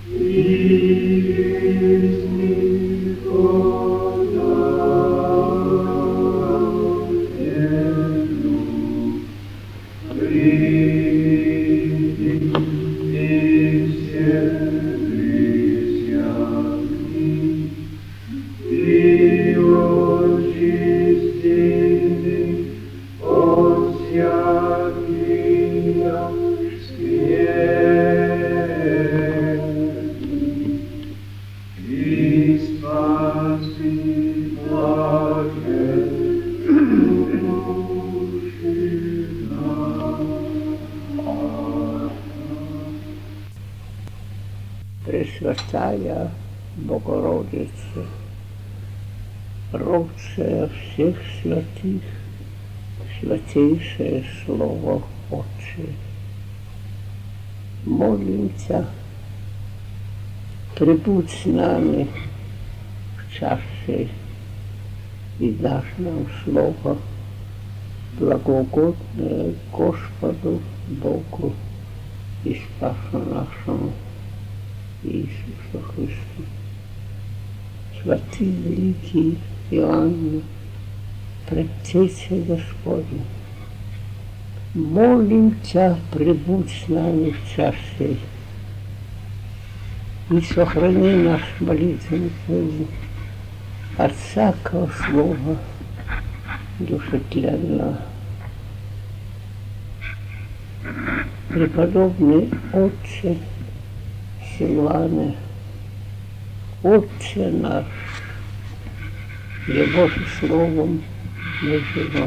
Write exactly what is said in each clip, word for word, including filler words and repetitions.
Пресвятая Богородица, родшая всех святых, святейшее Слово Отче, молимся, прибудь с нами в час сей и дашь нам Слово, благоугодное Господу Богу и Спасу нашему Иисусу Христу. Святый великий Иоанне, Предтеча Господня, молим Тебя, прибудь с нами в час сей и сохрани наш молитвенный путь от всякого слова душетленного. Преподобный Отче Силуане, Отче наш, Его же словом мы живем.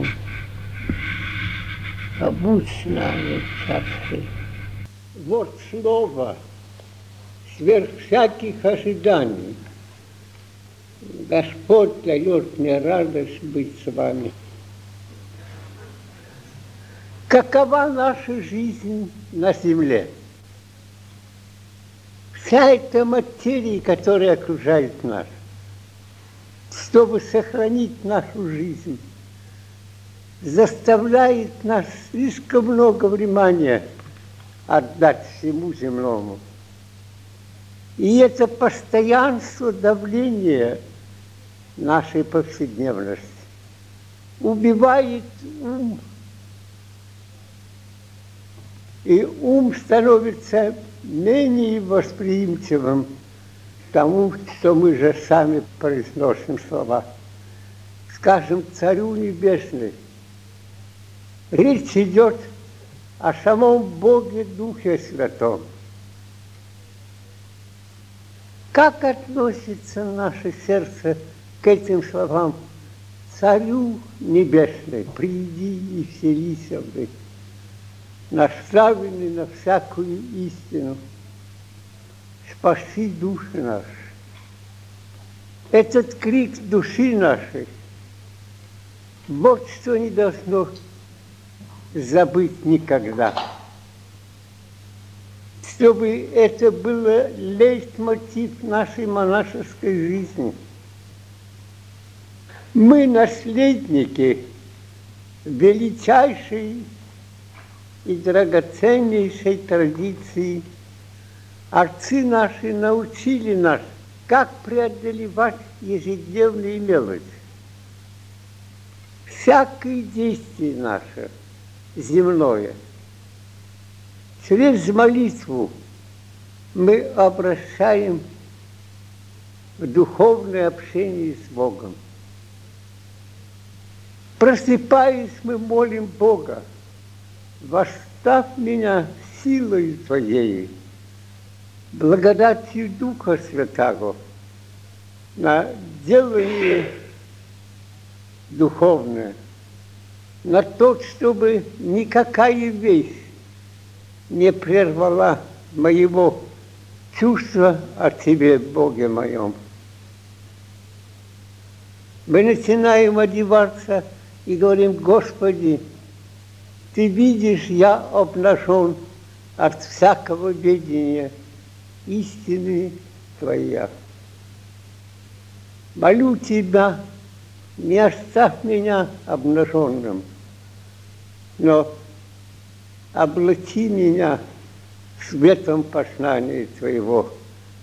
Побудь с нами в час сей. Вот слово сверх всяких ожиданий. Господь дает мне радость быть с вами. Какова наша жизнь на земле? Вся эта материя, которая окружает нас, чтобы сохранить нашу жизнь, заставляет нас слишком много внимания отдать всему земному. И это постоянство давления нашей повседневности убивает ум. И ум становится менее восприимчивым к тому, что мы же сами произносим слова. Скажем, Царю Небесный. Речь идет о самом Боге Духе Святом. Как относится наше сердце к этим словам? Царю Небесный, приди и вселися вы, наставленный на всякую истину, спаси души наши. Этот крик души нашей, вот что не должно забыть никогда. Чтобы это было лейтмотив нашей монашеской жизни. Мы наследники величайшей и драгоценнейшей традиции. Отцы наши научили нас, как преодолевать ежедневные мелочи. Всякое действие наше земное, через молитву мы обращаем в духовное общение с Богом. Просыпаясь, мы молим Бога: восставь меня силой Твоей, благодатью Духа Святаго на делание духовное, на то, чтобы никакая вещь не прервала моего чувства о Тебе, Боге моем. Мы начинаем одеваться и говорим: Господи, Ты видишь, я обнажен от всякого ведения истины Твоя. Молю Тебя, не оставь меня обнаженным, но облачи меня светом познания Твоего,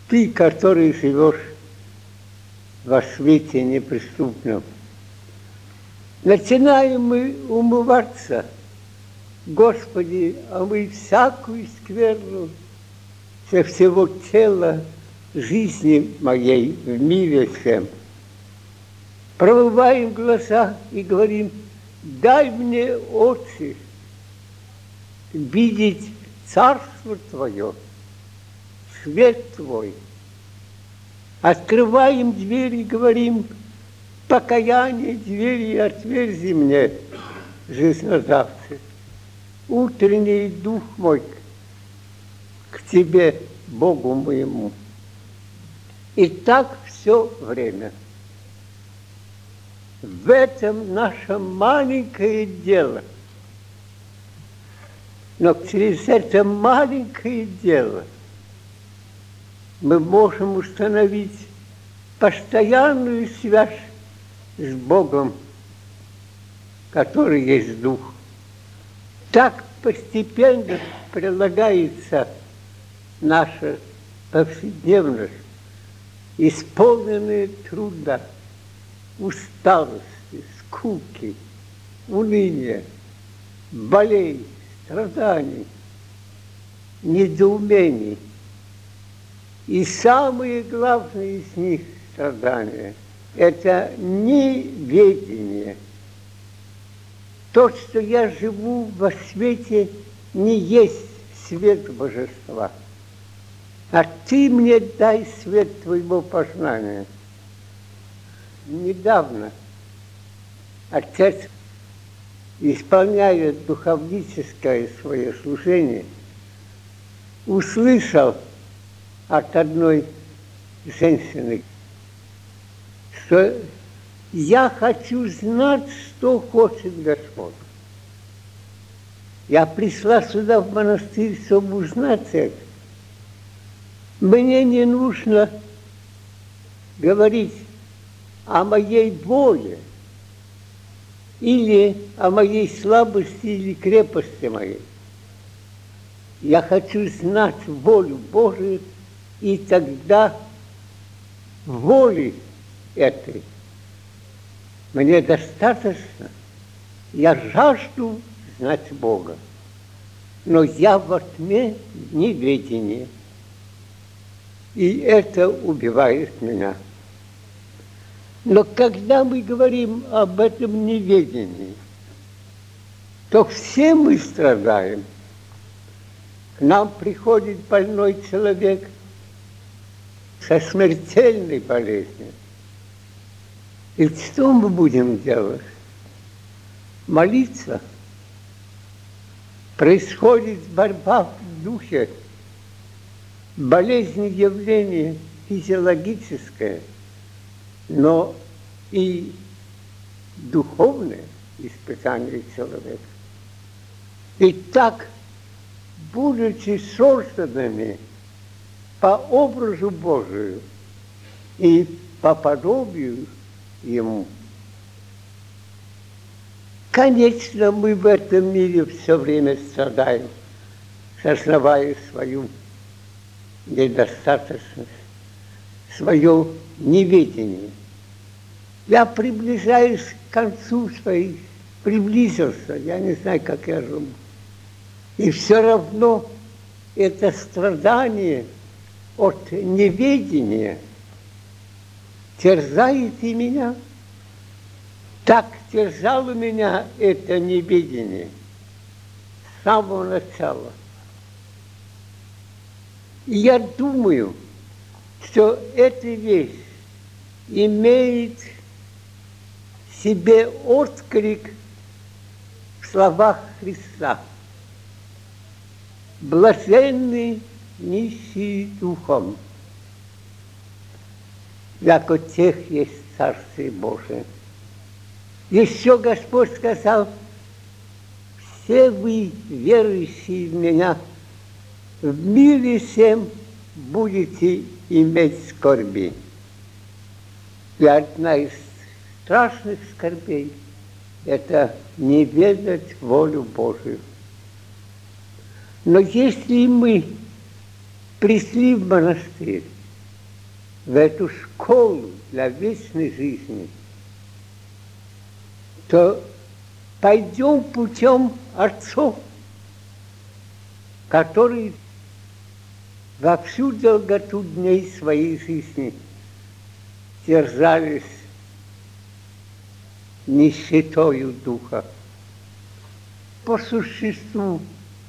Ты, который живешь во свете неприступном, начинаем мы умываться. Господи, а мы всякую скверну со всего тела жизни моей в мире всем промываем глаза и говорим: дай мне очи видеть Царство Твое, свет Твой. Открываем дверь и говорим: покаяние двери отверзи мне, жизнодавцы. Утренний дух мой к Тебе, Богу моему. И так все время. В этом наше маленькое дело. Но через это маленькое дело мы можем установить постоянную связь с Богом, который есть Дух. Так постепенно прилагается наша повседневность, исполненная труда, усталости, скуки, уныния, болей, страданий, недоумений. И самые главные из них страдания – это неведение. То, что я живу во свете, не есть свет Божества. А Ты мне дай свет Твоего познания. Недавно отец, исполняя духовническое свое служение, услышал от одной женщины, что я хочу знать, что хочет Господь. Я пришла сюда в монастырь, чтобы узнать это. Мне не нужно говорить о моей воле или о моей слабости или крепости моей. Я хочу знать волю Божию, и тогда воли этой мне достаточно. Я жажду знать Бога, но я во тьме неведения, и это убивает меня. Но когда мы говорим об этом неведении, то все мы страдаем. К нам приходит больной человек со смертельной болезнью. И что мы будем делать? Молиться. Происходит борьба в духе. Болезнь – явление физиологическое, но и духовное испытание человека. И так, будучи созданными по образу Божию и по подобию Ему, конечно, мы в этом мире все время страдаем, сознавая свою недостаточность, свое неведение. Я приближаюсь к концу своих, приблизился, я не знаю, как я живу. И все равно это страдание от неведения терзает и меня. Так терзало меня это неведение с самого начала. И я думаю, что эта вещь имеет в себе отклик в словах Христа. Блаженны нищие духом, яко тех есть Царствие Божие. Еще Господь сказал: все вы, верующие в Меня, в мире всем будете иметь скорби. И одна из страшных скорбей – это не ведать волю Божию. Но если мы пришли в монастырь в эту школу для вечной жизни, то пойдем путем отцов, которые во всю долготу дней своей жизни держались нищетою духа. По существу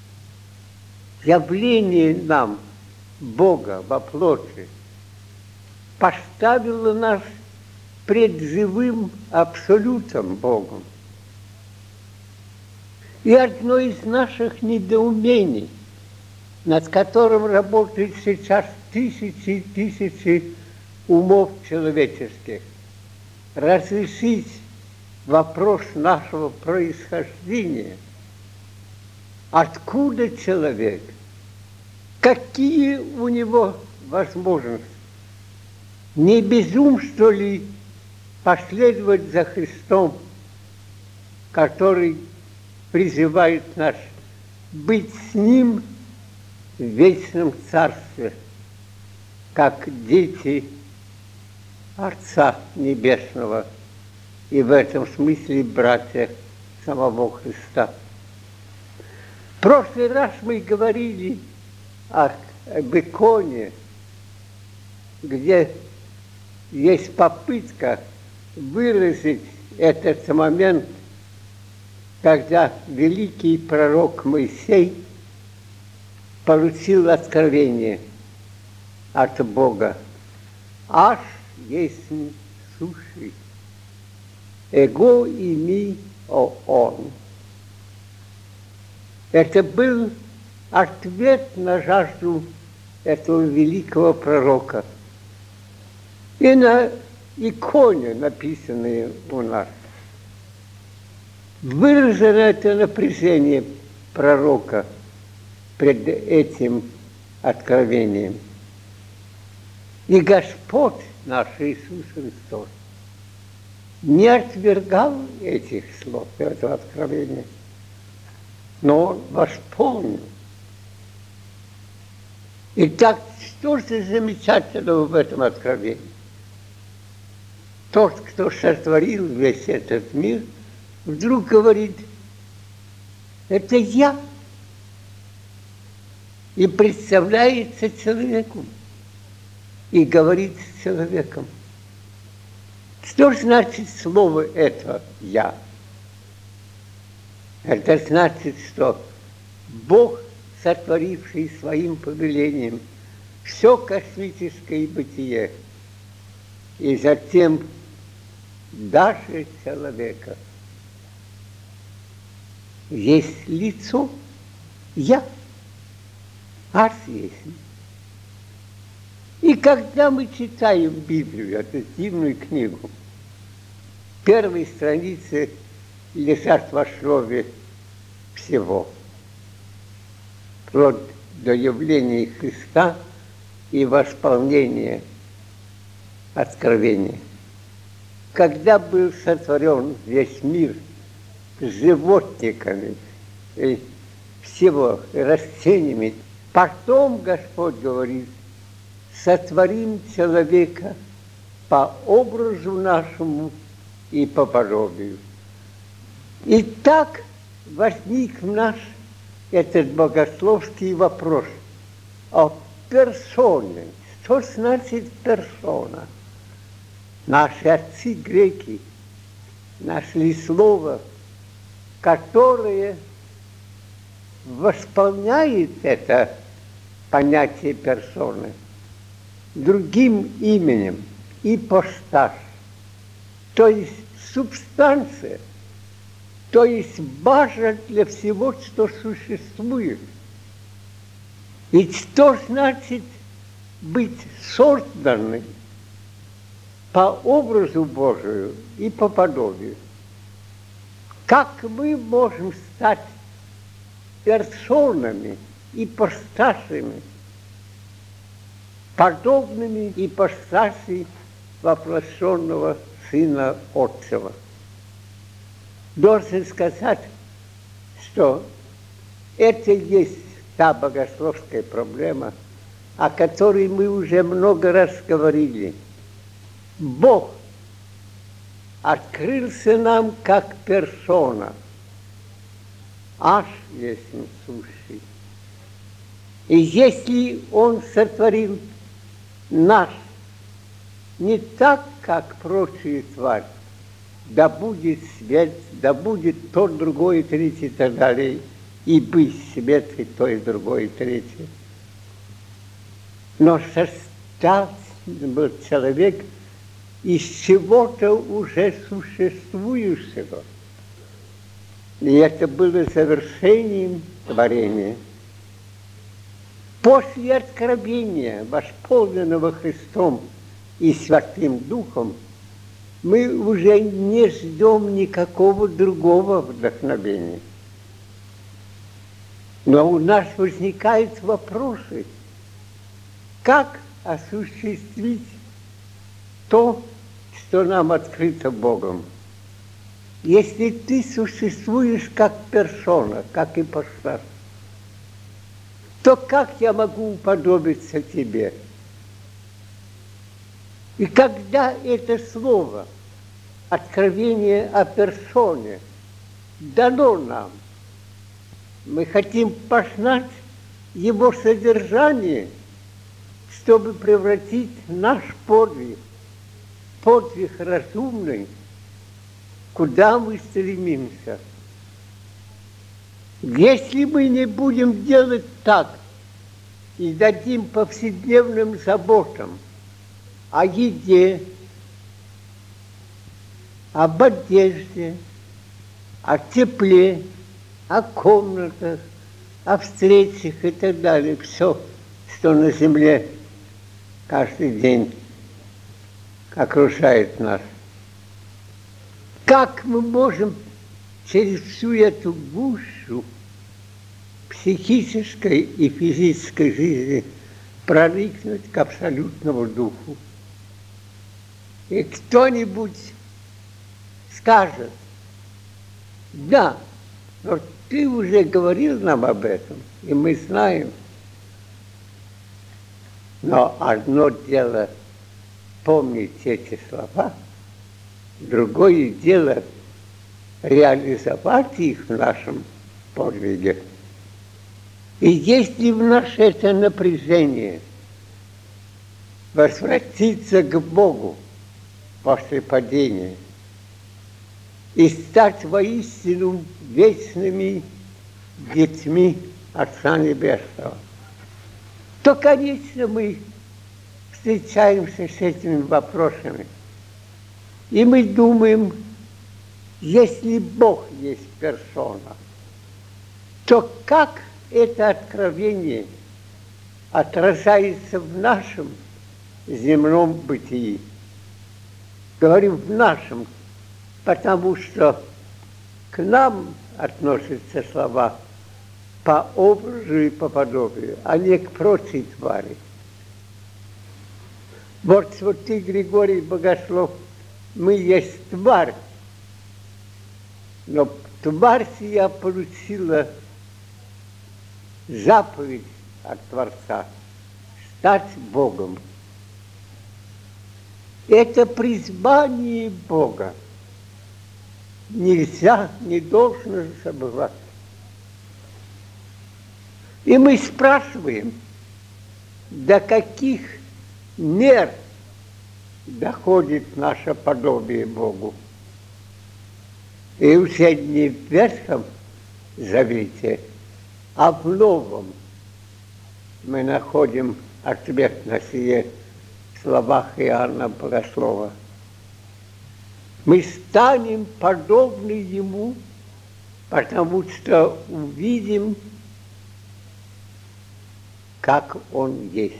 явление нам Бога во плоти поставило нас пред живым абсолютом Богом. И одно из наших недоумений, над которым работают сейчас тысячи и тысячи умов человеческих, разрешить вопрос нашего происхождения. Откуда человек? Какие у него возможности? Не безумство ли последовать за Христом, который призывает нас быть с Ним в вечном Царстве, как дети Отца Небесного, и в этом смысле братья самого Христа. В прошлый раз мы говорили о, об иконе, где есть попытка выразить этот момент, когда великий пророк Моисей получил откровение от Бога. Аж есть суши, эго ими о он. Это был ответ на жажду этого великого пророка. И на иконе, написанной у нас, выражено это напряжение пророка пред этим откровением. И Господь наш Иисус Христос не отвергал этих слов, этого откровения, но Он восполнил. И так, что же замечательного в этом откровении? Тот, кто сотворил весь этот мир, вдруг говорит: это я. И представляется человеку, и говорит с человеком. Что значит слово это «я»? Это значит, что Бог, сотворивший своим повелением все космическое бытие, и затем даже человека, есть лицо «я», ас есть. И когда мы читаем Библию, эту дивную книгу, первые страницы лежат в основе всего, вплоть до явления Христа и восполнения откровения. Когда был сотворен весь мир с животниками и всего растениями, потом Господь говорит: сотворим человека по образу нашему и по подобию. И так возник в нас этот богословский вопрос о персоне. Что значит персона? Наши отцы греки нашли слово, которое восполняет это понятие персоны другим именем — ипостась, то есть субстанция, то есть база для всего, что существует. Ведь что значит быть созданным по образу Божию и по подобию? Как мы можем стать персонами, ипостасями, подобными ипостаси воплощенного Сына Отцева? Должен сказать, что это есть та богословская проблема, о которой мы уже много раз говорили. Бог открылся нам как персона, аж есть сущий. И если Он сотворил нас не так, как прочие твари, да будет свет, да будет то, другое, третье и так далее, и быть свет и то, и другое, и третье. Но состоял был человек из чего-то уже существующего. И это было завершением творения. После откровения, восполненного Христом и Святым Духом, мы уже не ждем никакого другого вдохновения. Но у нас возникают вопросы, как осуществить то, что нам открыто Богом. Если ты существуешь как персона, как ипостась, то как я могу уподобиться тебе? И когда это слово, откровение о персоне, дано нам, мы хотим познать его содержание, чтобы превратить наш подвиг, подвиг разумный, куда мы стремимся. Если мы не будем делать так и дадим повседневным заботам о еде, об одежде, о тепле, о комнатах, о встречах и так далее, все, что на земле каждый день окружает нас. Как мы можем через всю эту гущу психической и физической жизни проникнуть к абсолютному духу? И кто-нибудь скажет: да, но ты уже говорил нам об этом, и мы знаем. Но одно дело помнить эти слова, другое дело реализовать их в нашем подвиге. И если в нас это напряжение возвратиться к Богу после падения и стать воистину вечными детьми Отца Небесного, то, конечно, мы встречаемся с этими вопросами. И мы думаем, если Бог есть персона, то как это откровение отражается в нашем земном бытии? Говорю в нашем, потому что к нам относятся слова по образу и по подобию, а не к прочей твари. Вот святый Григорий Богослов: мы есть тварь, но тварь сия получила заповедь от Творца стать Богом. Это призвание Бога нельзя, не должно забывать. И мы спрашиваем, до каких мер доходит наше подобие Богу. И уже не в Ветхом Завете, а в Новом мы находим ответ на сие в словах Иоанна Богослова. Мы станем подобны Ему, потому что увидим, как Он есть.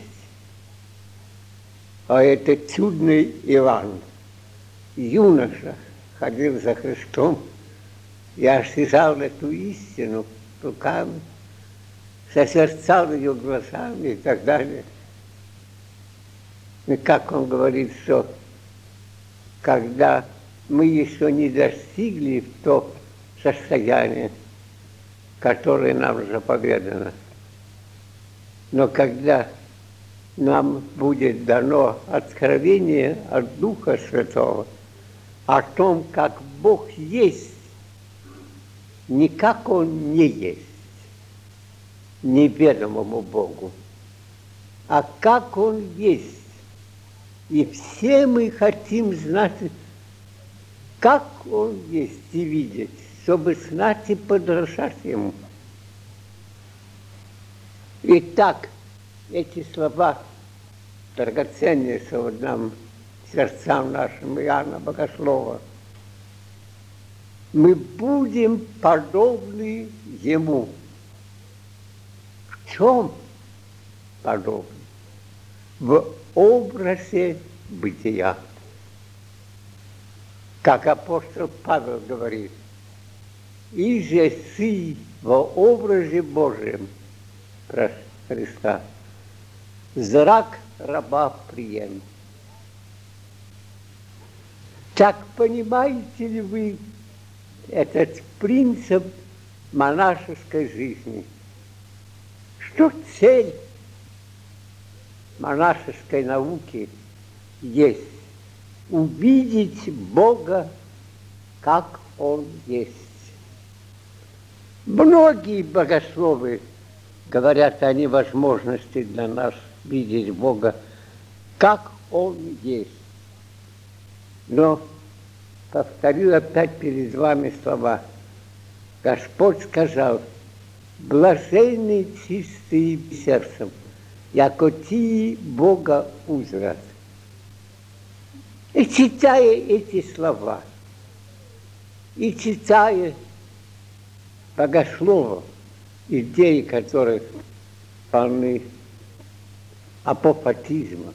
А это чудный Иван, юноша, ходил за Христом и осязал эту истину руками, созерцал ее глазами и так далее. И как он говорит, что когда мы еще не достигли в то состояние, которое нам заповедано, но когда нам будет дано откровение от Духа Святого о том, как Бог есть, не как Он не есть, неведомому Богу, а как Он есть. И все мы хотим знать, как Он есть, и видеть, чтобы знать и подражать Ему. Итак, эти слова драгоценные нам, сердцам нашим Иоанна Богослова, мы будем подобны Ему. В чем подобны? В образе бытия. Как апостол Павел говорит, «И же сы во образе Божьем Христа, зрак раба прием». Так понимаете ли вы этот принцип монашеской жизни? Что цель монашеской науки есть увидеть Бога, как Он есть. Многие богословы говорят о невозможности для нас видеть Бога, как Он есть. Но повторю опять перед вами слова. Господь сказал: блаженны чистые сердцем, яко тии Бога узрят. И читая эти слова, и читая богословов, идеи которых полны апофатизма,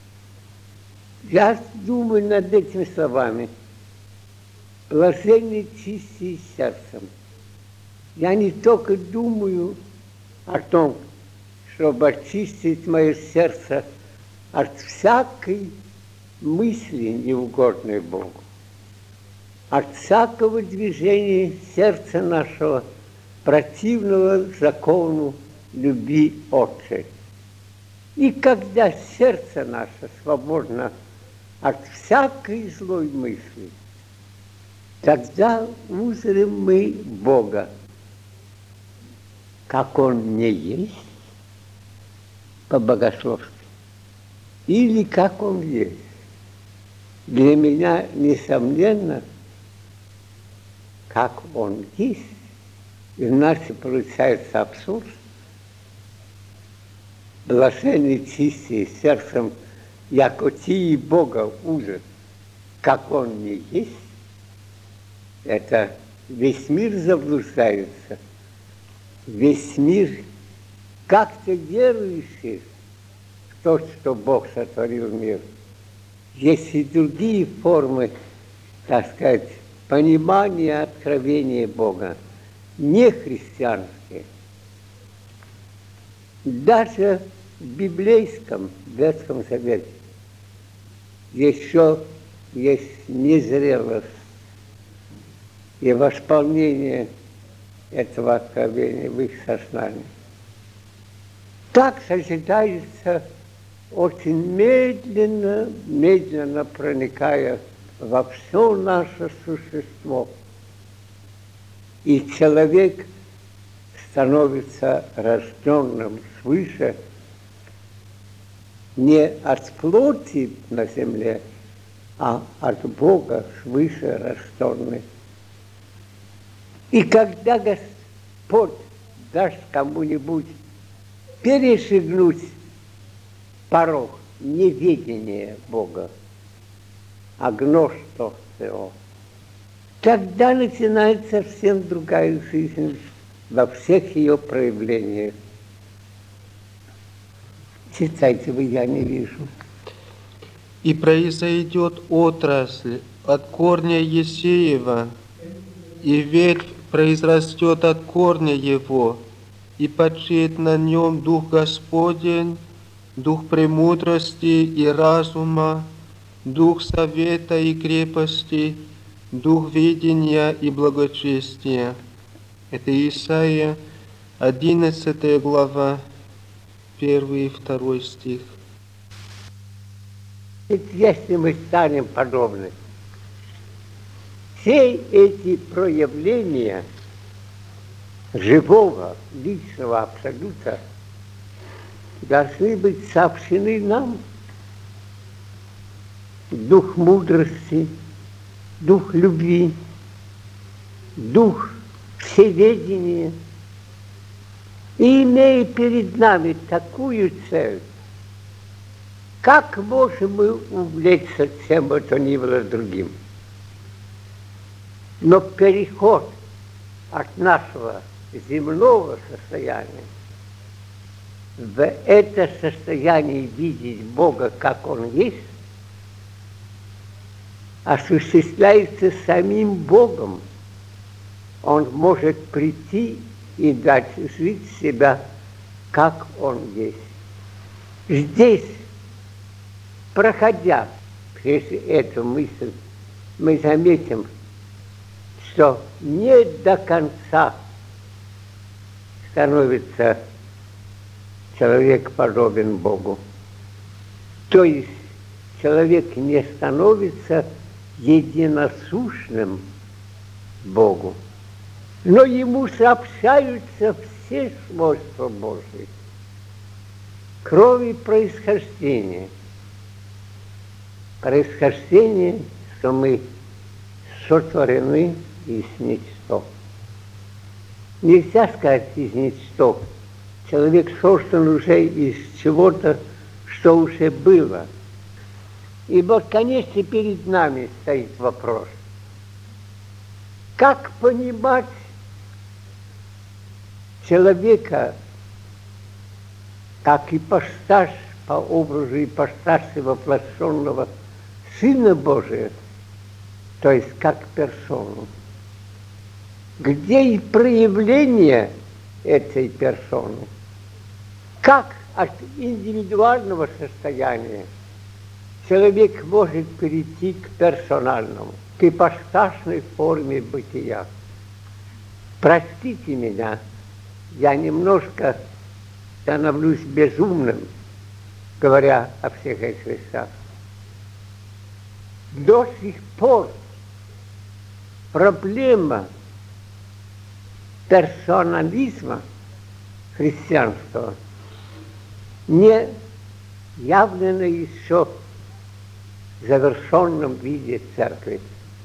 я думаю над этими словами: блаженны чистые сердцем. Я не только думаю о том, чтобы очистить мое сердце от всякой мысли, неугодной Богу, от всякого движения сердца нашего, противного закону любви Отче. И когда сердце наше свободно от всякой злой мысли, тогда узрим мы Бога, как Он не есть по-богословски, или как Он есть. Для меня, несомненно, как Он есть. Иначе получается абсурд. Блаженны чистые сердцем, яко тии Бога узрят, как Он не есть. Это весь мир заблуждается. Весь мир как-то верующий в то, что Бог сотворил мир. Есть и другие формы, так сказать, понимания, откровения Бога, не христианские. Даже в библейском Ветхом Завете еще есть незрелость и восполнение этого откровения в их сознании. Так созидается очень медленно, медленно проникая во все наше существо. И человек становится рожденным свыше не от плоти на земле, а от Бога свыше рожденный. И когда Господь даст кому-нибудь перешагнуть порог неведения Бога, агностосио, тогда начинается совсем другая жизнь во всех ее проявлениях. Читайте вы, я не вижу. «И произойдет отрасль от корня Есеева, и ветвь произрастет от корня его, и почиет на нем Дух Господень, Дух премудрости и разума, Дух совета и крепости, Дух видения и благочестия». Это Исаия, одиннадцатая глава, первый и второй стих. Ведь если мы станем подобны, все эти проявления живого, личного абсолюта должны быть сообщены нам. Дух мудрости, дух любви, дух всеведения. И имея перед нами такую цель, как можем мы увлечься чем бы то ни было другим? Но переход от нашего земного состояния в это состояние видеть Бога, как Он есть, осуществляется самим Богом. Он может прийти и дать жить себя, как Он есть. Здесь, проходя через эту мысль, мы заметим, что не до конца становится человек подобен Богу. То есть человек не становится единосущным Богу, но ему сообщаются все свойства Божьи, кроме происхождения. Происхождение, что мы сотворены из ничто. Нельзя сказать из ничто. Человек создан уже из чего-то, что уже было. И вот, конечно, перед нами стоит вопрос, как понимать человека, как ипостась по образу ипостаси воплощенного Сына Божия, то есть как персону. Где и проявление этой персоны? Как от индивидуального состояния человек может перейти к персональному, к ипостасной форме бытия? Простите меня, я немножко становлюсь безумным, говоря о всех этих вещах. До сих пор проблема персонализма христианства не явлена еще в завершенном виде церкви.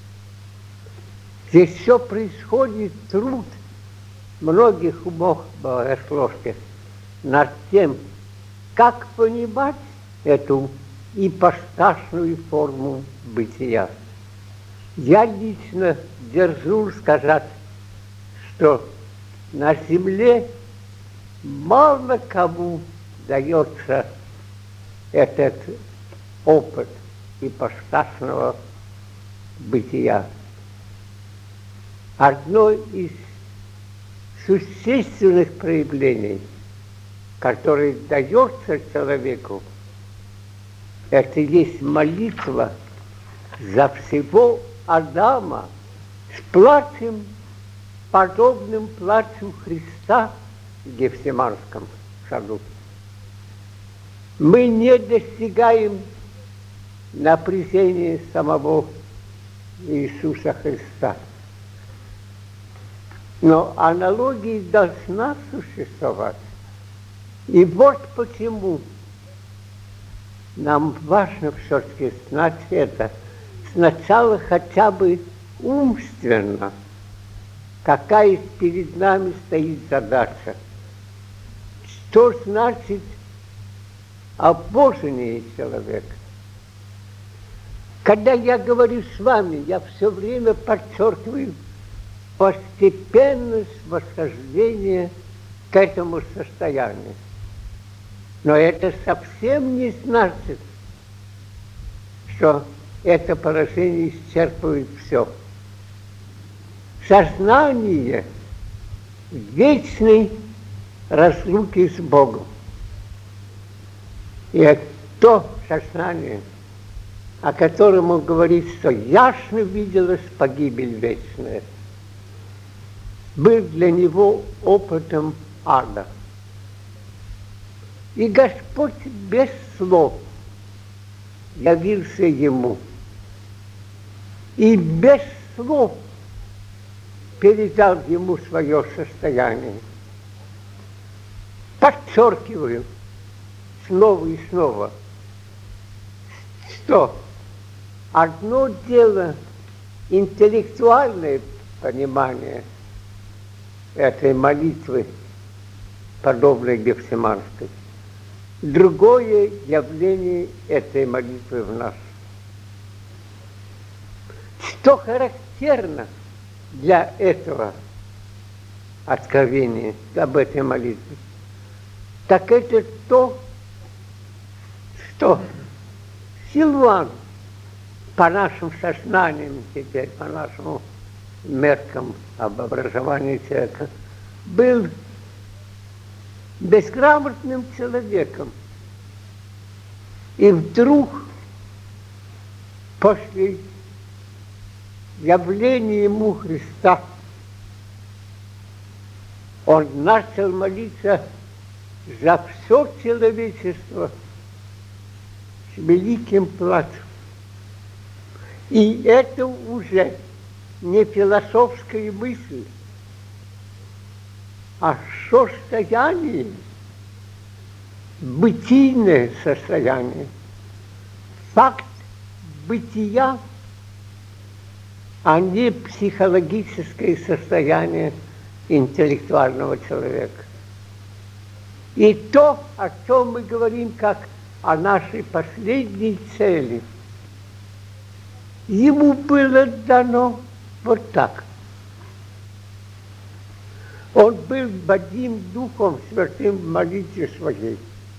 Здесь все происходит труд многих умов богословских над тем, как понимать эту ипостасную форму бытия. Я лично держу сказать, что на земле мало кому дается этот опыт ипостасного бытия. Одно из существенных проявлений, которое дается человеку, это есть молитва за всего Адама с плачем, подобным плачу Христа в Гефсиманском саду. Мы не достигаем напряжения самого Иисуса Христа. Но аналогия должна существовать. И вот почему нам важно все-таки знать это. Сначала хотя бы умственно, какая перед нами стоит задача. Что значит обожение человека? Когда я говорю с вами, я все время подчеркиваю постепенность восхождения к этому состоянию. Но это совсем не значит, что это положение исчерпывает все. Сознание вечной разлуки с Богом. И это то сознание, о котором он говорит, что ясно виделась погибель вечная, был для него опытом ада. И Господь без слов явился ему и без слов передал ему свое состояние. Подчеркиваю снова и снова, что одно дело интеллектуальное понимание этой молитвы, подобной Гефсиманской, другое явление этой молитвы в нас. Что характерно для этого откровения, об этой молитве, так это то, что Силуан по нашим сознаниям теперь, по нашим меркам об образовании человека, был безграмотным человеком. И вдруг, после явления ему Христа, он начал молиться за все человечество с великим плачем. И это уже не философская мысль, а состояние, бытийное состояние, факт бытия, а не психологическое состояние интеллектуального человека. И то, о чем мы говорим, как о нашей последней цели, ему было дано вот так. Он был водим Духом Святым в молитве своей.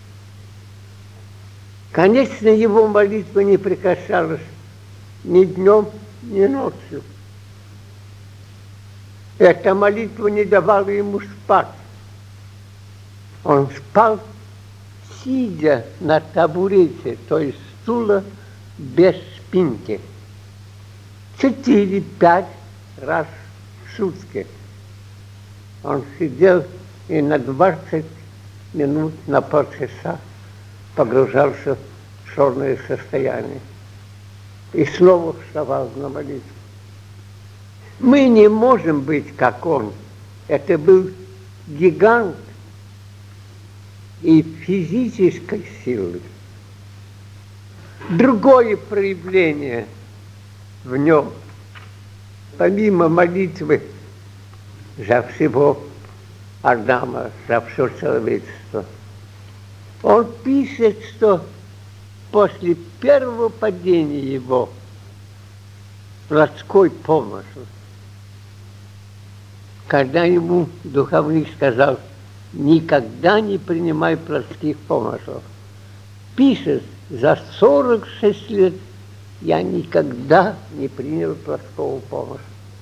Конечно, его молитва не прекращалась ни днем, ни ночью. Эта молитва не давала ему спать. Он спал, сидя на табурете, то есть стула без спинки. Четыре-пять раз в сутки. Он сидел и на двадцать минут, на полчаса погружался в сонное состояние. И снова вставал на молитву. Мы не можем быть, как он. Это был гигант и физической силы. Другое проявление в нем, помимо молитвы за всего Адама, за все человечество, он пишет, что после первого падения его плотской помысл, когда ему духовник сказал: никогда не принимай плотских помыслов, пишет: за сорок шесть лет я никогда не принял плотского помысла.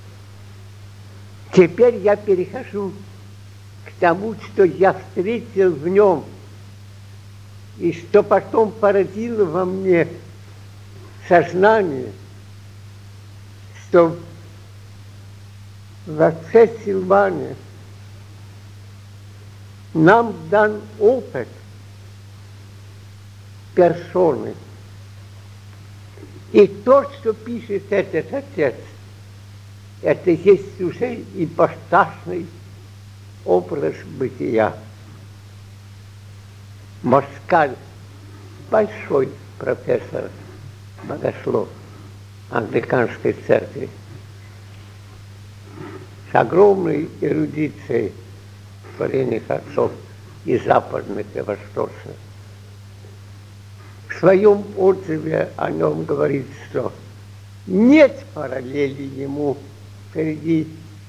Теперь я перехожу к тому, что я встретил в нем, и что потом породило во мне сознание, что в отце Силуане нам дан опыт персоны. И то, что пишет этот отец, это есть уже ипостасный образ бытия. Москаль, большой профессор, богослов англиканской церкви, с огромной эрудицией творениях отцов и западных, и восточных. В своем отзыве о нем говорит, что нет параллели ему среди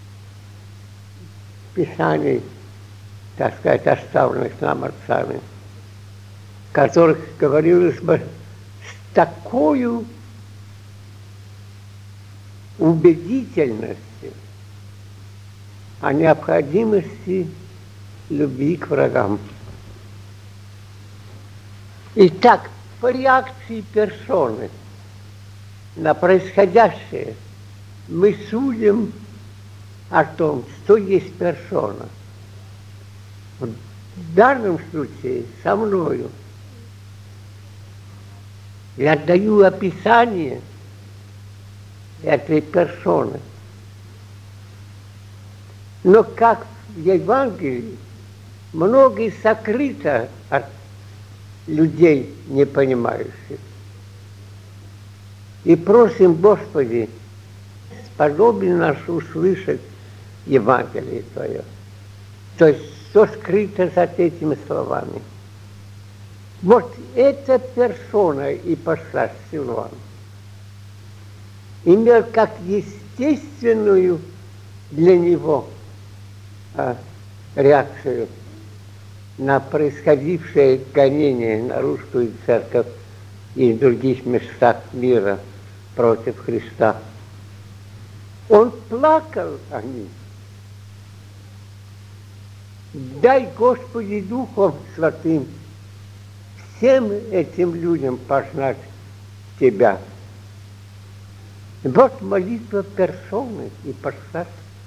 писаний, так сказать, оставленных нам отцами, в которых говорилось бы с такой убедительностью о необходимости любви к врагам. Итак, по реакции персоны на происходящее мы судим о том, что есть персона. В данном случае со мною Я даю описание этой персоны. Но как в Евангелии многое сокрыто от людей, не понимающих. И просим, Господи, сподоби нас услышать Евангелие Твое. То есть, что скрыто за этими словами. Вот эта персона и пошла Силуан имел как естественную для него а, реакцию на происходившее гонение на русскую церковь и в других местах мира против Христа. Он плакал о них. Дай, Господи, Духом Святым всем этим людям познать Тебя. Вот молитва персоны и познать.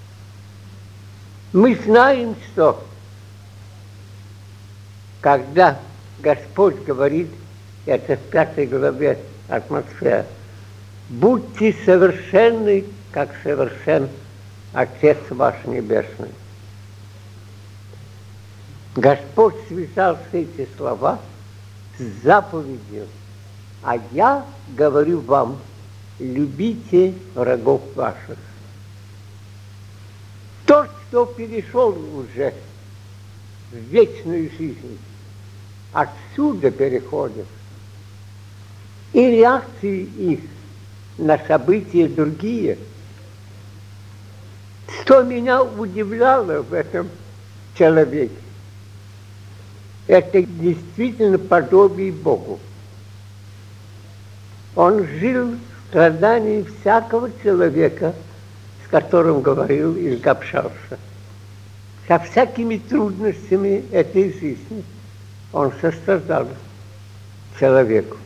Мы знаем, что когда Господь говорит, это в пятой главе от Матфея, будьте совершенны, как совершен Отец ваш Небесный. Господь связал все эти слова с заповедью, а я говорю вам, любите врагов ваших. Тот, кто перешел уже в вечную жизнь, отсюда переходит. И реакции их на события другие. Что меня удивляло в этом человеке, это действительно подобие Богу. Он жил в страдании всякого человека, с которым говорил или общался. Со всякими трудностями этой жизни он сострадал человеку.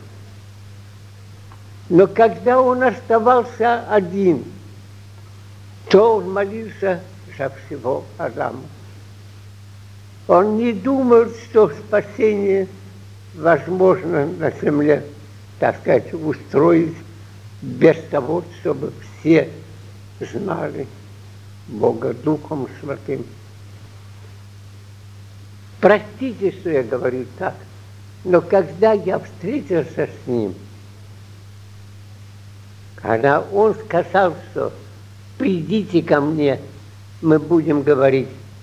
Но когда он оставался один, то он молился за всего Адама. Он не думал, что спасение возможно на земле, так сказать, устроить без того, чтобы все знали Бога Духом Святым. Простите, что я говорю так, но когда я встретился с ним, когда он сказал, что придите ко мне, мы будем говорить,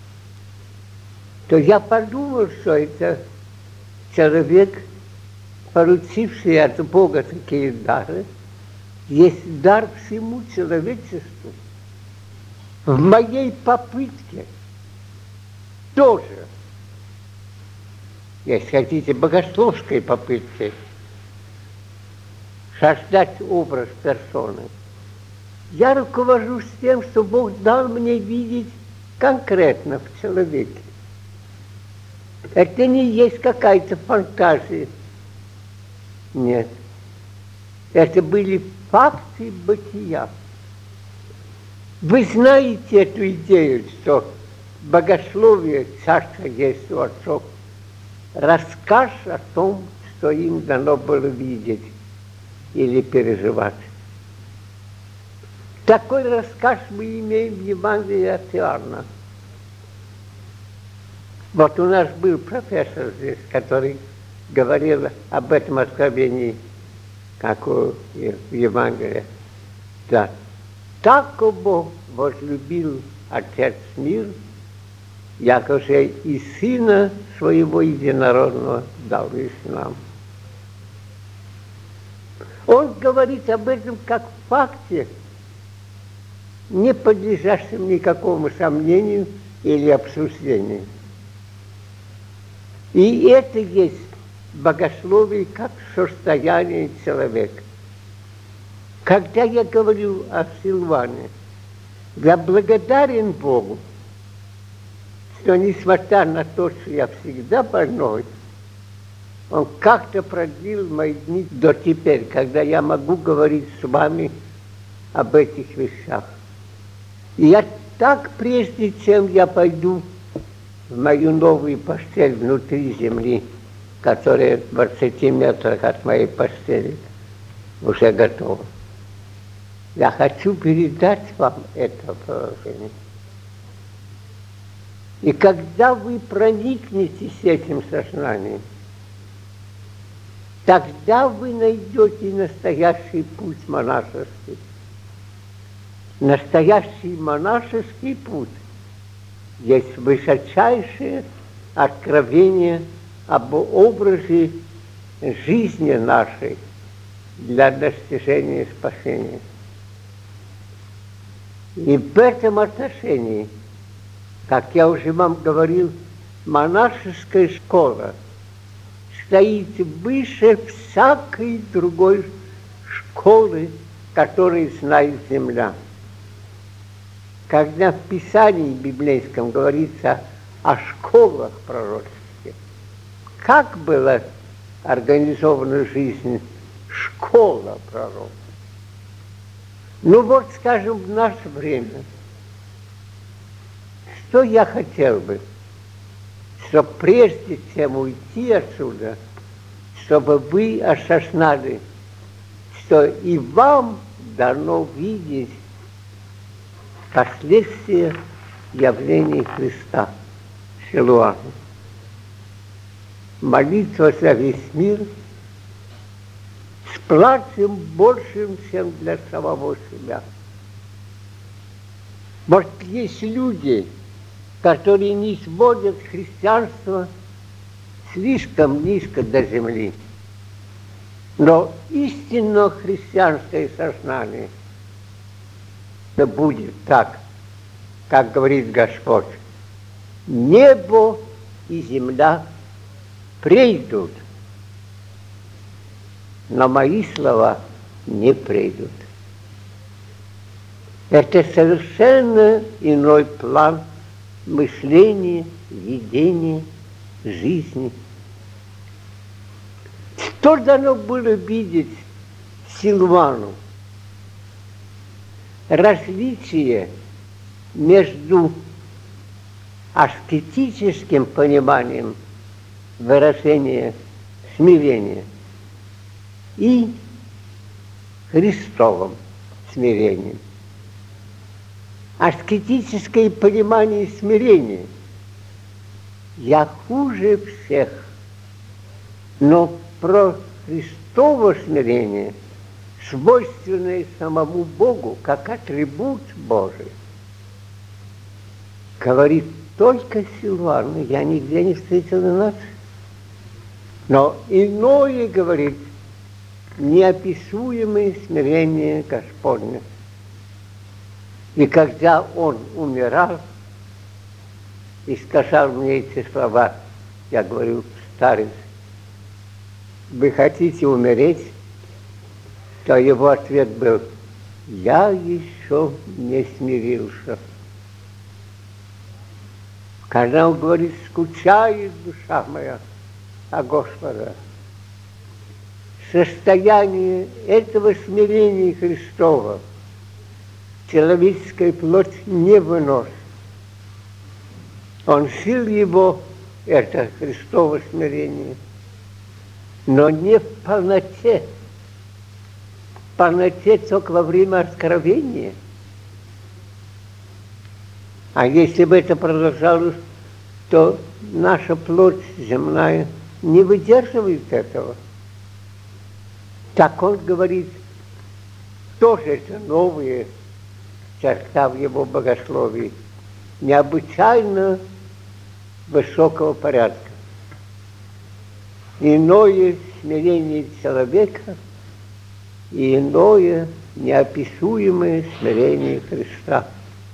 то я подумал, что это человек, получивший от Бога такие дары, есть дар всему человечеству. В моей попытке тоже, если хотите, богословской попытке, создать образ персоны. Я руковожусь тем, что Бог дал мне видеть конкретно в человеке. Это не есть какая-то фантазия. Нет. Это были факты бытия. Вы знаете эту идею, что богословие часто есть у отцов. Рассказ о том, что им дано было видеть или переживать. Такой рассказ мы имеем в Евангелии от Иоанна. Вот у нас был профессор здесь, который говорил об этом откровении, как в Евангелии. Да. Так Бог возлюбил Отец мир, яко же и Сына Своего Единородного дал лишь нам. Он говорит об этом как факте, не подлежащем никакому сомнению или обсуждению. И это есть богословие как состояние человека. Когда я говорю о Силуане, я благодарен Богу, что несмотря на то, что я всегда больной, Он как-то продлил мои дни до теперь, когда я могу говорить с вами об этих вещах. И я так, прежде чем я пойду в мою новую постель внутри земли, которая в двадцати метрах от моей постели, уже готово. Я хочу передать вам это положение. И когда вы проникнетесь этим сознанием, тогда вы найдете настоящий путь монашеский. Настоящий монашеский путь есть высочайшее откровение об образе жизни нашей для достижения спасения. И в этом отношении, как я уже вам говорил, монашеская школа стоит выше всякой другой школы, которую знает земля. Когда в Писании библейском говорится о школах пророческих, как была организована жизнь школа пророков? Ну вот, скажем, в наше время, что я хотел бы, чтобы прежде чем уйти отсюда, чтобы вы осознали, что и вам дано видеть последствия явления Христа, Силуана. Молитва за весь мир с плачем большим, чем для самого себя. Может, есть люди, которые не сводят христианство слишком низко до земли. Но истинно христианское сознание да будет так, как говорит Господь. Небо и земля придут, но мои слова не придут. Это совершенно иной план мышления, видения, жизни. Что дано было видеть Силуану? Различие между аскетическим пониманием выражения смирения и Христовым смирением. Аскетическое понимание смирения я хуже всех, но про Христово смирение, свойственное самому Богу, как атрибут Божий, говорит только Силуан, я нигде не встретил иначе. Но иное говорит неописуемое смирение Господне. И когда он умирал и сказал мне эти слова, я говорю: старец, вы хотите умереть? То его ответ был: я еще не смирился. Когда он говорит: скучает душа моя о Господа, состояние этого смирения Христова человеческая плоть не выносит. Он сил его, это Христово смирение, но не в полноте. В полноте только во время откровения. А если бы это продолжалось, то наша плоть земная не выдерживает этого. Так он говорит, тоже это новые черта в его богословии, необычайно высокого порядка. Иное смирение человека и иное неописуемое смирение Христа.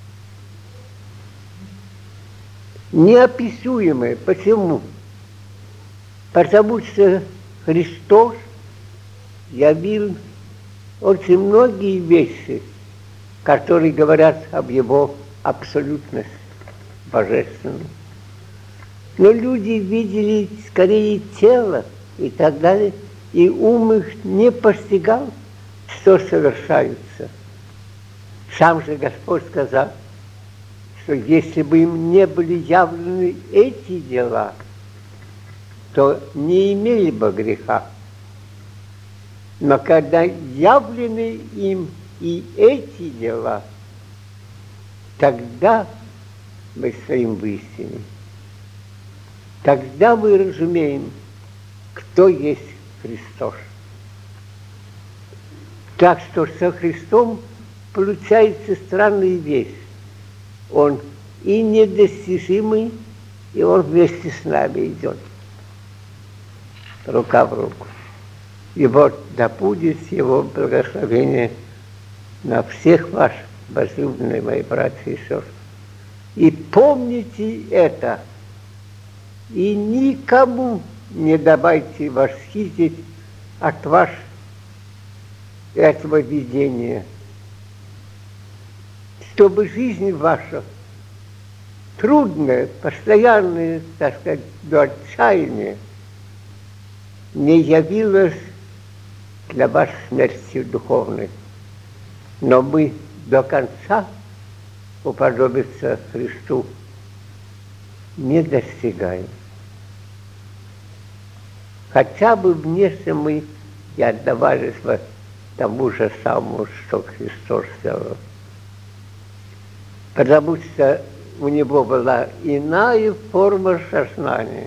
Неописуемое. Почему? Потому что Христос явил очень многие вещи, которые говорят об его абсолютности божественной. Но люди видели скорее тело и так далее, и ум их не постигал, что совершается. Сам же Господь сказал, что если бы им не были явлены эти дела, то не имели бы греха. Но когда явлены им и эти дела, тогда мы стоим в истине. Тогда мы разумеем, кто есть Христос. Так что со Христом получается странная вещь. Он и недостижимый, и Он вместе с нами идет. Рука в руку. И вот да будет Его благословение на всех вас, возлюбленные мои братья и сестры. И помните это, и никому не давайте восхитить от вас этого видения, чтобы жизнь ваша, трудная, постоянная, так сказать, до отчаяния, не явилась для вас смертью духовной. Но мы до конца уподобиться Христу не достигаем. Хотя бы внешне мы и отдавались бы тому же самому, что Христос сделал. Потому что у Него была иная форма сознания.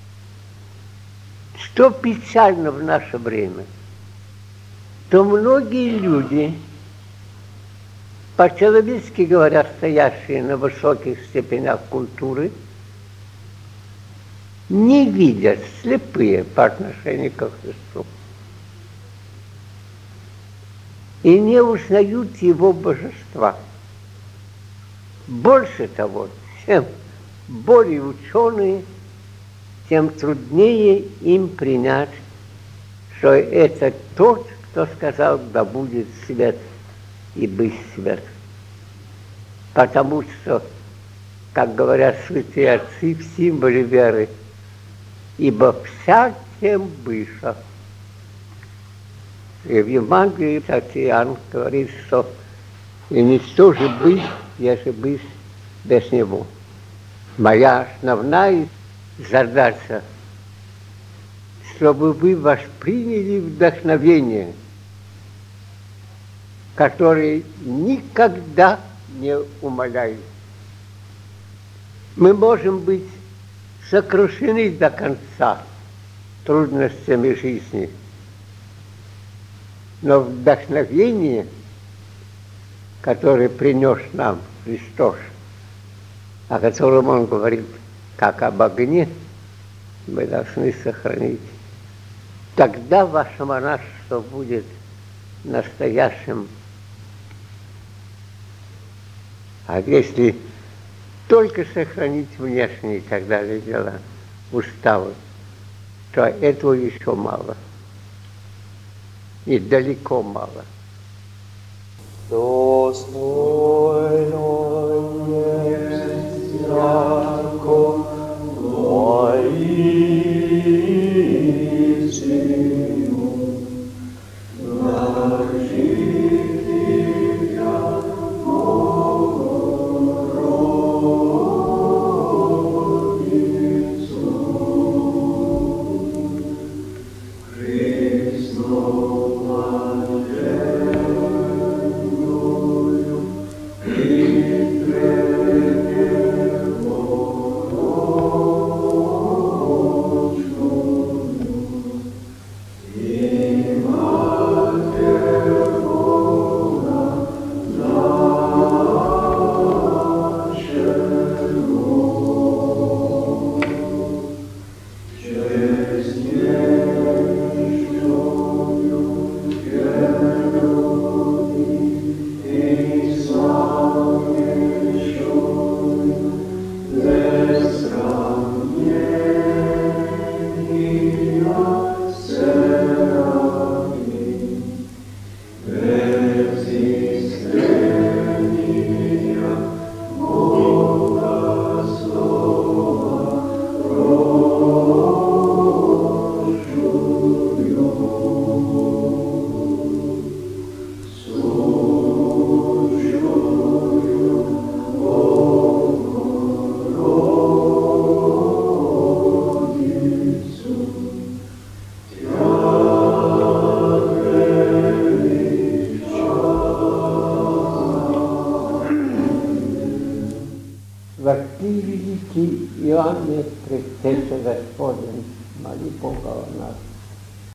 Что печально в наше время, то многие люди, по-человечески говоря, стоящие на высоких степенях культуры, не видят, слепые по отношению к Христу. И не узнают Его божества. Больше того, чем более ученые, тем труднее им принять, что это тот, кто сказал, да будет свет и быть свет. Потому что, как говорят святые отцы в символе веры, ибо вся тем выше. И в Евангелии святый Иоанн говорит, что и ничто же быть, если быть без Него. Моя основная задача, чтобы вы восприняли вдохновение, которое никогда не умаляет. Мы можем быть сокрушены до конца трудностями жизни, но вдохновение, которое принес нам Христос, о котором Он говорит, как об огне, мы должны сохранить. Тогда ваше монашество будет настоящим. А если только сохранить внешние и так далее дела, уставы, то этого еще мало. И далеко мало. Достойно есть яко воистину нажития Богородицу Христу блаженную Ti, Ioanne, Krstiteče Gospodin, mali Boga o nas.